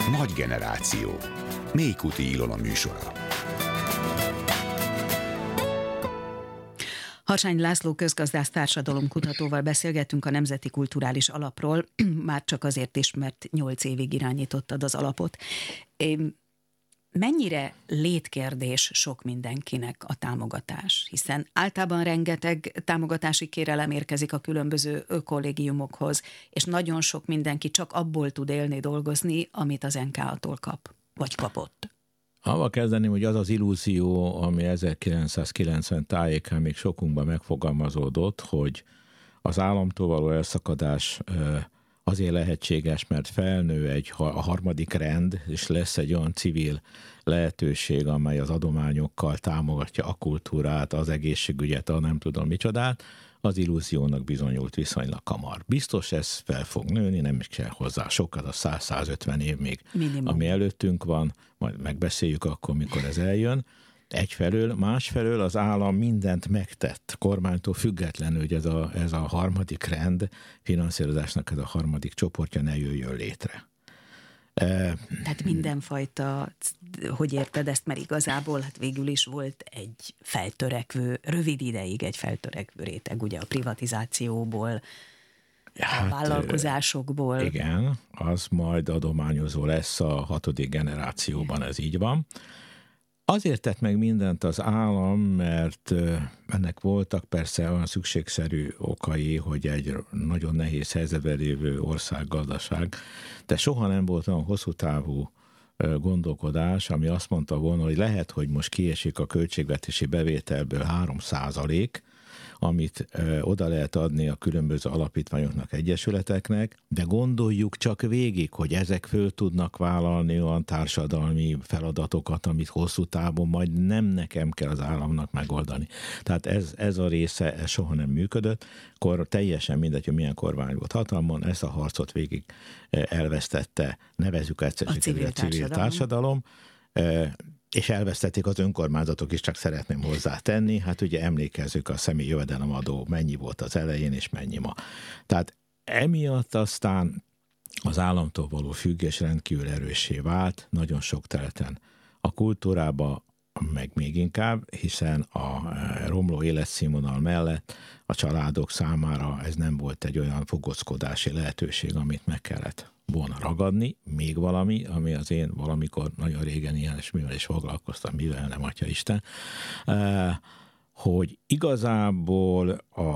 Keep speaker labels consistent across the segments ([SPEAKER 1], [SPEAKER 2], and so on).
[SPEAKER 1] Nagy generáció. Mélykuti Ilona műsora.
[SPEAKER 2] Harsány László közgazdász társadalomkutatóval beszélgettünk a Nemzeti Kulturális Alapról, már csak azért is, mert 8 évig irányítottad az alapot. Mennyire létkérdés sok mindenkinek a támogatás? Hiszen általában rengeteg támogatási kérelem érkezik a különböző kollégiumokhoz, és nagyon sok mindenki csak abból tud élni, dolgozni, amit az NKA-tól kap, vagy kapott.
[SPEAKER 3] Avval kezdeném, hogy az az illúzió, ami 1990 tájékán még sokunkban megfogalmazódott, hogy az államtól való elszakadás azért lehetséges, mert felnő a harmadik rend, és lesz egy olyan civil lehetőség, amely az adományokkal támogatja a kultúrát, az egészségügyet, a nem tudom micsodát, az illúziónak bizonyult viszonylag hamar. Biztos ez fel fog nőni, nem is kell hozzá sokat, a 100-150 év még, minimum, ami előttünk van, majd megbeszéljük akkor, mikor ez eljön. Egyfelől, másfelől az állam mindent megtett, kormánytól függetlenül, hogy ez a harmadik rend finanszírozásnak ez a harmadik csoportja ne jöjjön létre.
[SPEAKER 2] Tehát mindenfajta, hogy érted ezt, mert igazából hát végül is volt egy feltörekvő, rövid ideig egy feltörekvő réteg, ugye a privatizációból, a vállalkozásokból.
[SPEAKER 3] Igen, az majd adományozó lesz a 6. generációban, ez így van. Azért tett meg mindent az állam, mert ennek voltak persze olyan szükségszerű okai, hogy egy nagyon nehéz helyzetben lévő országgazdaság, de soha nem volt olyan hosszú távú gondolkodás, ami azt mondta volna, hogy lehet, hogy most kiesik a költségvetési bevételből 3%, amit oda lehet adni a különböző alapítványoknak, egyesületeknek, de gondoljuk csak végig, hogy ezek föl tudnak vállalni olyan társadalmi feladatokat, amit hosszú távon majd nem nekem kell az államnak megoldani. Tehát ez a része ez soha nem működött, akkor teljesen mindegy, hogy milyen kormány volt hatalmon, ezt a harcot végig elvesztette, nevezzük egyszer a civil társadalom, és elvesztették az önkormányzatok is, csak szeretném hozzátenni. Hát ugye emlékezzük, a személyi jövedelemadó mennyi volt az elején, és mennyi ma. Tehát emiatt aztán az államtól való függés rendkívül erőssé vált, nagyon sok területen. A kultúrába meg még inkább, hiszen a romló életszínvonal mellett a családok számára ez nem volt egy olyan fogockodási lehetőség, amit meg kellett volna ragadni. Még valami, ami az én valamikor nagyon régen ilyen, és mivel is foglalkoztam, mivel nem, Atyaisten, hogy igazából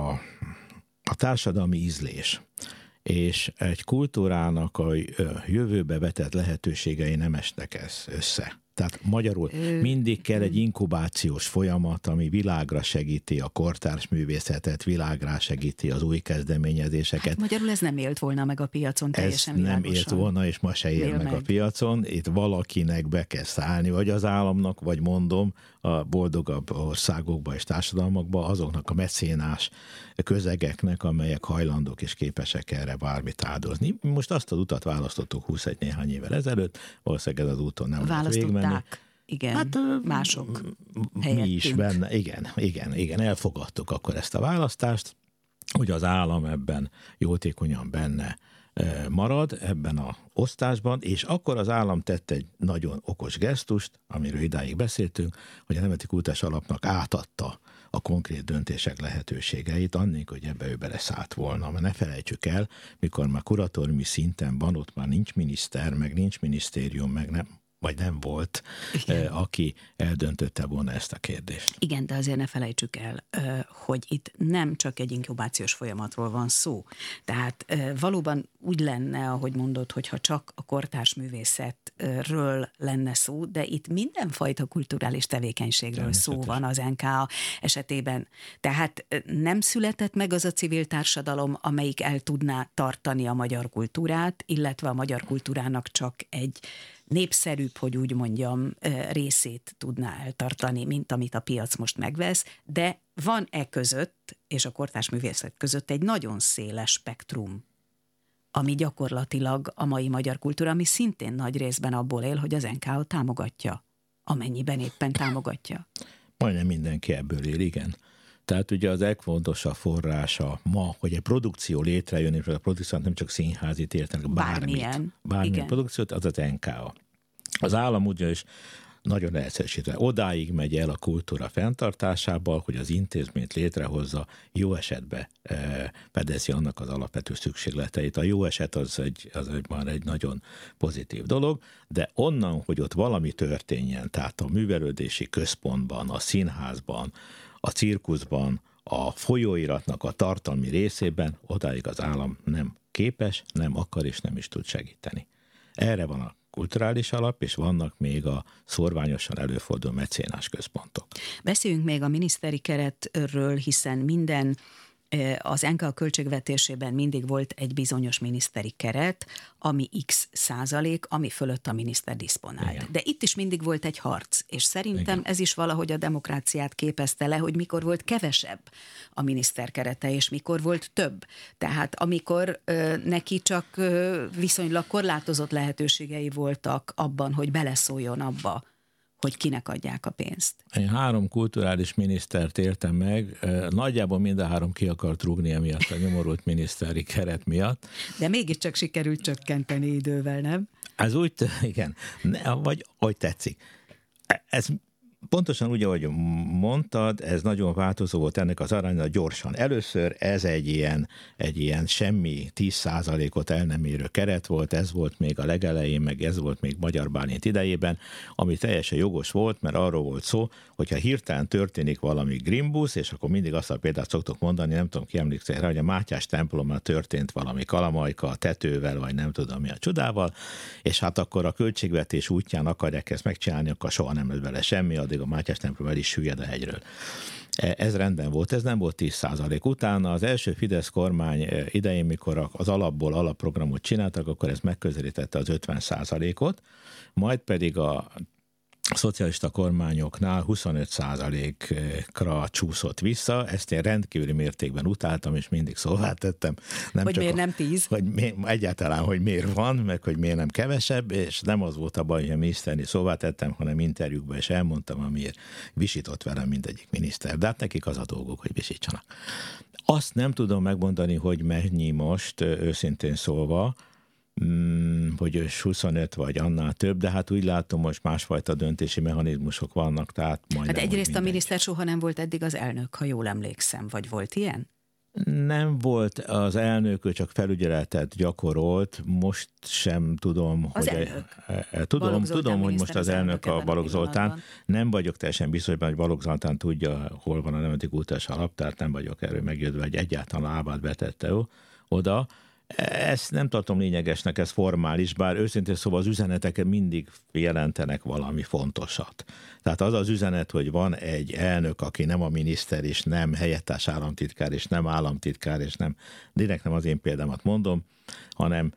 [SPEAKER 3] a társadalmi ízlés és egy kultúrának a jövőbe vetett lehetőségei nem esnek össze. Tehát magyarul mindig kell egy inkubációs folyamat, ami világra segíti a kortárs művészetet, világra segíti az új kezdeményezéseket. Hát
[SPEAKER 2] magyarul ez nem élt volna meg a piacon teljesen világosan.
[SPEAKER 3] Nem élt volna, és ma se él meg a piacon. Itt valakinek be kell szállni, vagy az államnak, vagy mondom, a boldogabb országokba és társadalmakba, azoknak a mecénás közegeknek, amelyek hajlandók és képesek erre bármit áldozni. Most azt az utat választottuk 21 néhány évvel ezelőtt, valószínűleg ez az úton nem lehet végigmenni.
[SPEAKER 2] Igen, hát, mások
[SPEAKER 3] helyettünk. Mi is benne, igen, elfogadtuk akkor ezt a választást, hogy az állam ebben jótékonyan benne marad, ebben az osztásban, és akkor az állam tett egy nagyon okos gesztust, amiről idáig beszéltünk, hogy a Nemzeti Kulturális Alapnak átadta a konkrét döntések lehetőségeit, annélkül, hogy ebbe ő beleszállt volna. Mert ne felejtsük el, mikor már kuratóriumi szinten van, ott már nincs miniszter, meg nincs minisztérium, meg nem, vagy nem volt, aki eldöntötte volna ezt a kérdést.
[SPEAKER 2] Igen, de azért ne felejtsük el, hogy itt nem csak egy inkubációs folyamatról van szó. Tehát valóban úgy lenne, ahogy mondod, hogyha csak a kortárs művészetről lenne szó, de itt mindenfajta kulturális tevékenységről szó van az NKA esetében. Tehát nem született meg az a civil társadalom, amelyik el tudná tartani a magyar kultúrát, illetve a magyar kultúrának csak egy népszerűbb, hogy úgy mondjam, részét tudná eltartani, mint amit a piac most megvesz, de van között, és a kortárs művészet között egy nagyon széles spektrum, ami gyakorlatilag a mai magyar kultúra, ami szintén nagy részben abból él, hogy az NKA támogatja, amennyiben éppen támogatja.
[SPEAKER 3] Majdnem mindenki ebből él, igen. Tehát ugye az legfontosabb forrása ma, hogy egy produkció létrejön, és a produkció nem csak színházit értenek, bármilyen produkciót, az az NKA. Az állam ugyanis nagyon leegyszerűsítve odáig megy el a kultúra fenntartásával, hogy az intézményt létrehozza, jó esetben fedezi annak az alapvető szükségleteit. A jó eset az már egy nagyon pozitív dolog, de onnan, hogy ott valami történjen, tehát a művelődési központban, a színházban, a cirkuszban, a folyóiratnak a tartalmi részében, odáig az állam nem képes, nem akar és nem is tud segíteni. Erre van a kulturális alap, és vannak még a szorványosan előforduló mecénás központok.
[SPEAKER 2] Beszéljünk még a miniszteri keretről, hiszen az NKA költségvetésében mindig volt egy bizonyos miniszteri keret, ami x%, ami fölött a miniszter diszponált. Igen. De itt is mindig volt egy harc, és szerintem igen, ez is valahogy a demokráciát képezte le, hogy mikor volt kevesebb a miniszter kerete, és mikor volt több. Tehát amikor neki csak viszonylag korlátozott lehetőségei voltak abban, hogy beleszóljon abba, hogy kinek adják a pénzt.
[SPEAKER 3] Én 3 kulturális minisztert éltem meg, nagyjából mind a 3 ki akart rúgni emiatt a nyomorult miniszteri keret miatt.
[SPEAKER 2] De mégiscsak sikerült csökkenteni idővel, nem?
[SPEAKER 3] Ez úgy, igen, vagy ahogy tetszik. Ez pontosan úgy, ahogy mondtad, ez nagyon változó volt ennek az aránya gyorsan. Először ez egy ilyen semmi 10%-ot el nem érő keret volt, ez volt még a legelején, meg ez volt még Magyar Bálint idejében, ami teljesen jogos volt, mert arról volt szó, hogyha hirtelen történik valami Grimbus, és akkor mindig azt a példát szoktuk mondani, nem tudom ki emlékszik rá, hogy a Mátyás templomban történt valami kalamajka a tetővel, vagy nem tudom mi a csodával, és hát akkor a költségvetés útján akarják ezt megcsinálni, akkor soha nem lesz vele semmi, addig a Mátyás templom el is süllyed a hegyről. Ez rendben volt, ez nem volt 10%. Utána az első Fidesz kormány idején, mikor az alapból alapprogramot csináltak, akkor ez megközelítette az 50%-ot, majd pedig a szocialista kormányoknál 25%-ra csúszott vissza, ezt én rendkívüli mértékben utáltam, és mindig szóvá tettem.
[SPEAKER 2] Nem hogy csak miért nem 10?
[SPEAKER 3] Egyáltalán, hogy miért van, meg hogy miért nem kevesebb, és nem az volt a baj, hogy a miniszterni szóvá tettem, hanem interjúkban is elmondtam, amiért visított velem mindegyik miniszter. De hát nekik az a dolguk, hogy visítsanak. Azt nem tudom megmondani, hogy mennyi most, őszintén szólva, hogy 25 vagy annál több, de hát úgy látom, most másfajta döntési mechanizmusok vannak, tehát majdnem.
[SPEAKER 2] Hát egyrészt a miniszter soha nem volt eddig az elnök, ha jól emlékszem, vagy volt ilyen?
[SPEAKER 3] Nem volt az elnök, ő csak felügyeletet gyakorolt, most sem tudom,
[SPEAKER 2] az
[SPEAKER 3] hogy... Tudom, hogy most az elnök a Balogh Zoltán. Nem vagyok teljesen biztos, hogy Balogh Zoltán tudja, hol van a Nemzeti Kulturális Alap, tehát nem vagyok erről meggyőzve, hogy egyáltalán lábát betette oda. Ezt nem tartom lényegesnek, ez formális, bár őszintén szóval az üzenetek mindig jelentenek valami fontosat. Tehát az az üzenet, hogy van egy elnök, aki nem a miniszter, és nem helyettes államtitkár, és nem államtitkár, és nem, direkt nem az én példámat mondom, hanem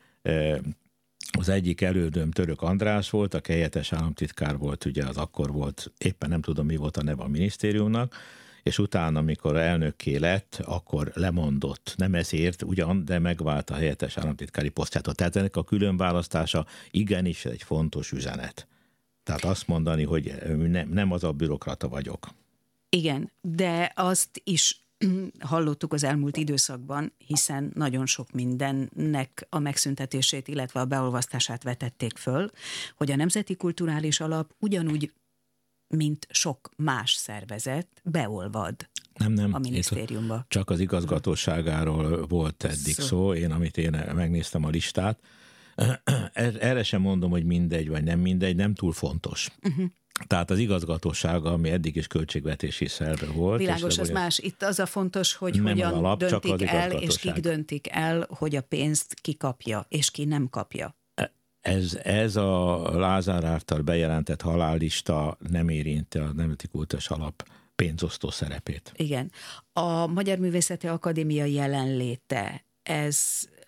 [SPEAKER 3] az egyik elődöm Török András volt, aki helyettes államtitkár volt, ugye az akkor volt, éppen nem tudom mi volt a neve a minisztériumnak, és utána, amikor elnökké lett, akkor lemondott. Nem ezért ugyan, de megvált a helyettes államtitkári posztjától. Tehát ennek a különválasztása igenis egy fontos üzenet. Tehát azt mondani, hogy nem az a bürokrata vagyok.
[SPEAKER 2] Igen, de azt is hallottuk az elmúlt időszakban, hiszen nagyon sok mindennek a megszüntetését, illetve a beolvasztását vetették föl, hogy a Nemzeti Kulturális Alap ugyanúgy, mint sok más szervezet, beolvad a minisztériumba.
[SPEAKER 3] Csak az igazgatóságáról volt eddig szó. Amit én megnéztem a listát. Erre sem mondom, hogy mindegy, vagy nem mindegy, nem túl fontos. Tehát az igazgatósága, ami eddig is költségvetési szerve volt.
[SPEAKER 2] Világos, az más. Itt az a fontos, hogy hogyan alap, döntik el, és kik döntik el, hogy a pénzt ki kapja, és ki nem kapja.
[SPEAKER 3] Ez a Lázár által bejelentett halállista nem érinti a Nemzeti Kulturális Alap pénzosztó szerepét.
[SPEAKER 2] Igen. A Magyar Művészeti Akadémia jelenléte, ez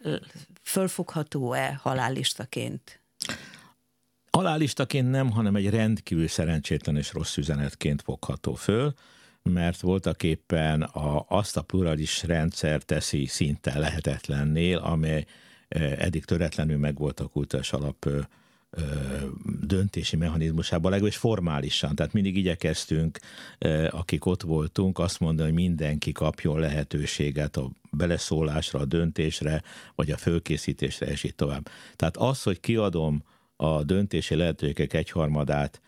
[SPEAKER 2] fölfogható-e halállistaként?
[SPEAKER 3] Halállistaként nem, hanem egy rendkívül szerencsétlen és rossz üzenetként fogható föl, mert voltaképpen azt a pluralis rendszer teszi szinte lehetetlennél, amely eddig töretlenül megvolt a Kulturális Alap döntési mechanizmusában, legalábbis formálisan. Tehát mindig igyekeztünk, akik ott voltunk, azt mondani, hogy mindenki kapjon lehetőséget a beleszólásra, a döntésre, vagy a fölkészítésre, és így tovább. Tehát az, hogy kiadom a döntési lehetőségek egyharmadát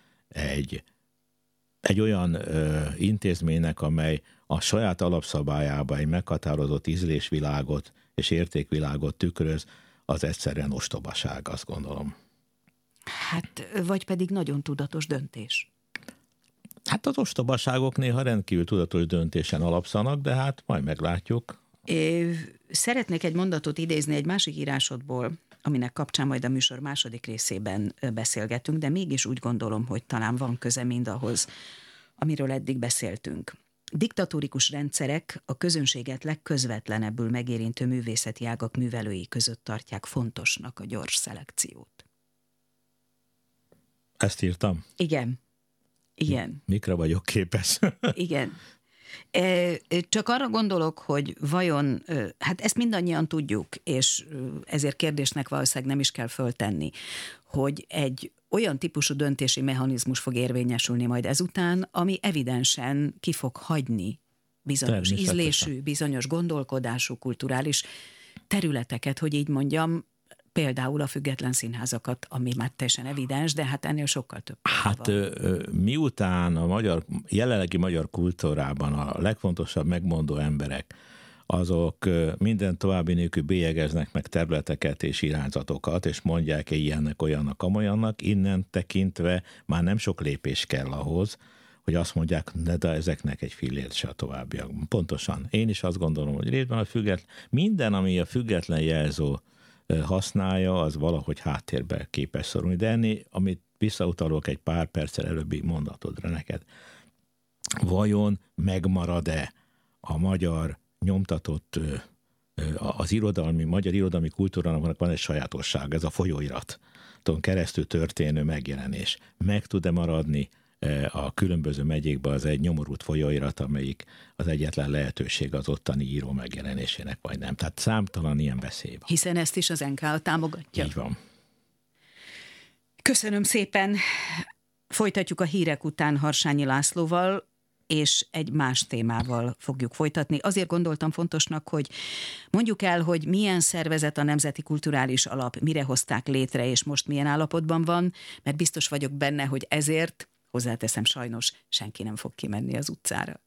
[SPEAKER 3] egy olyan intézménynek, amely a saját alapszabályában egy meghatározott ízlésvilágot és értékvilágot tükröz, az egyszerűen ostobaság, azt gondolom.
[SPEAKER 2] Hát, vagy pedig nagyon tudatos döntés.
[SPEAKER 3] Hát az ostobaságok néha rendkívül tudatos döntésen alapszanak, de hát majd meglátjuk.
[SPEAKER 2] Szeretnék egy mondatot idézni egy másik írásodból, aminek kapcsán majd a műsor második részében beszélgetünk, de mégis úgy gondolom, hogy talán van köze mindahhoz, amiről eddig beszéltünk. Diktatórikus rendszerek a közönséget legközvetlenebbül megérintő művészeti ágak művelői között tartják fontosnak a gyors szelekciót.
[SPEAKER 3] Ezt írtam?
[SPEAKER 2] Igen. Igen.
[SPEAKER 3] Mikre vagyok képes?
[SPEAKER 2] Igen. Csak arra gondolok, hogy vajon, hát ezt mindannyian tudjuk, és ezért kérdésnek valószínűleg nem is kell föltenni, hogy egy olyan típusú döntési mechanizmus fog érvényesülni majd ezután, ami evidensen ki fog hagyni bizonyos ízlésű, bizonyos gondolkodású, kulturális területeket, hogy így mondjam, például a független színházakat, ami már teljesen evidens, de hát ennél sokkal több.
[SPEAKER 3] Hát miután a jelenlegi magyar kultúrában a legfontosabb megmondó emberek, azok minden további nélkül bélyegeznek meg területeket és irányzatokat, és mondják ilyennek, olyannak, amolyannak, innen tekintve már nem sok lépés kell ahhoz, hogy azt mondják, de ezeknek egy fillért se a továbbiakban. Pontosan. Én is azt gondolom, hogy részben a minden, ami a független jelző használja, az valahogy háttérbe képes szorulni. De ennél, amit visszautalok egy pár perccel előbbi mondatodra neked, vajon megmarad-e a magyar nyomtatott, az magyar irodalmi kultúrának van egy sajátosság, ez a folyóiraton keresztül történő megjelenés. Meg tud-e maradni a különböző megyékben az egy nyomorult folyóirat, amelyik az egyetlen lehetőség az ottani író megjelenésének, vagy nem. Tehát számtalan ilyen veszély van.
[SPEAKER 2] Hiszen ezt is az NK támogatja.
[SPEAKER 3] Így van.
[SPEAKER 2] Köszönöm szépen. Folytatjuk a hírek után Harsányi Lászlóval, és egy más témával fogjuk folytatni. Azért gondoltam fontosnak, hogy mondjuk el, hogy milyen szervezet a Nemzeti Kulturális Alap, mire hozták létre, és most milyen állapotban van, mert biztos vagyok benne, hogy ezért, hozzáteszem sajnos, senki nem fog kimenni az utcára.